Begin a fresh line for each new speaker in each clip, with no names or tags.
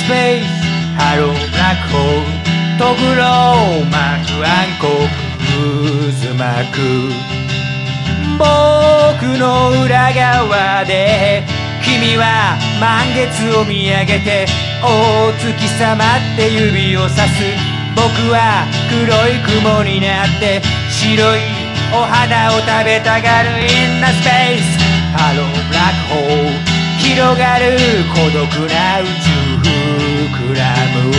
face ハローブラックホールとぐろうマーク暗黒渦巻く僕の裏側で君は満月を見上げてお月様って指をさす僕は黒い雲になって白いお花を食べたがる In the space ハローブラックホール広がる孤独な宇宙膨らむ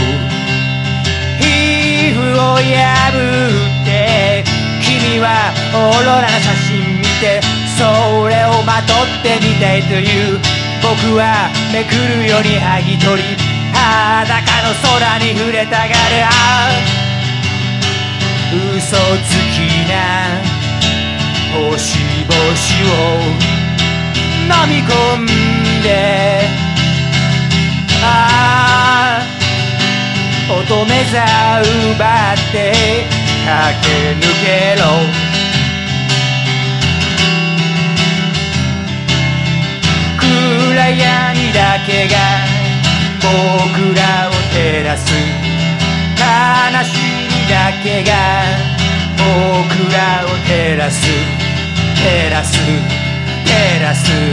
皮膚を破って君はオーロラの写真見てそれをまとってみたいという僕はめくるように剥ぎ取り裸の空に触れたがる嘘つきな星々を飲み込んで乙女座奪って駆け抜けろ暗闇だけが僕らを照らす悲しみだけが僕らを照らす照らす照らす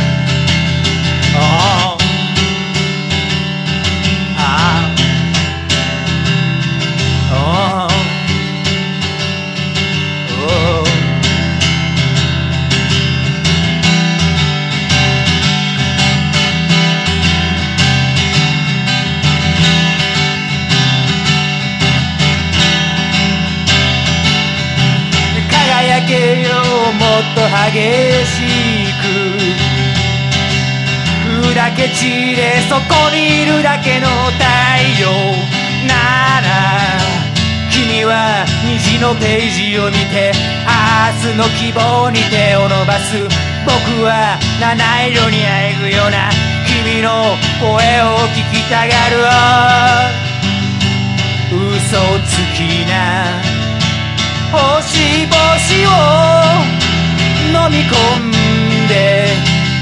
輝けよもっと激しく砕け散れそこにいるだけの太陽なら君は虹のページを見て明日の希望に手を伸ばす僕は七色にあえぐような君の声を聞きたがる嘘つきな星々を飲み込んで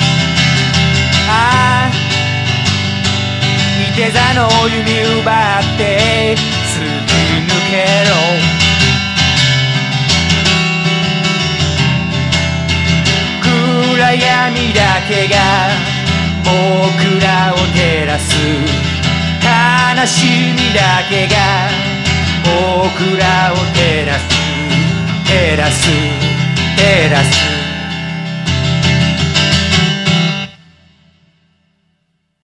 いて座の弓奪って突き抜けろ暗闇だけが僕らを照らす悲しみだけが僕らを照らす照らす照らす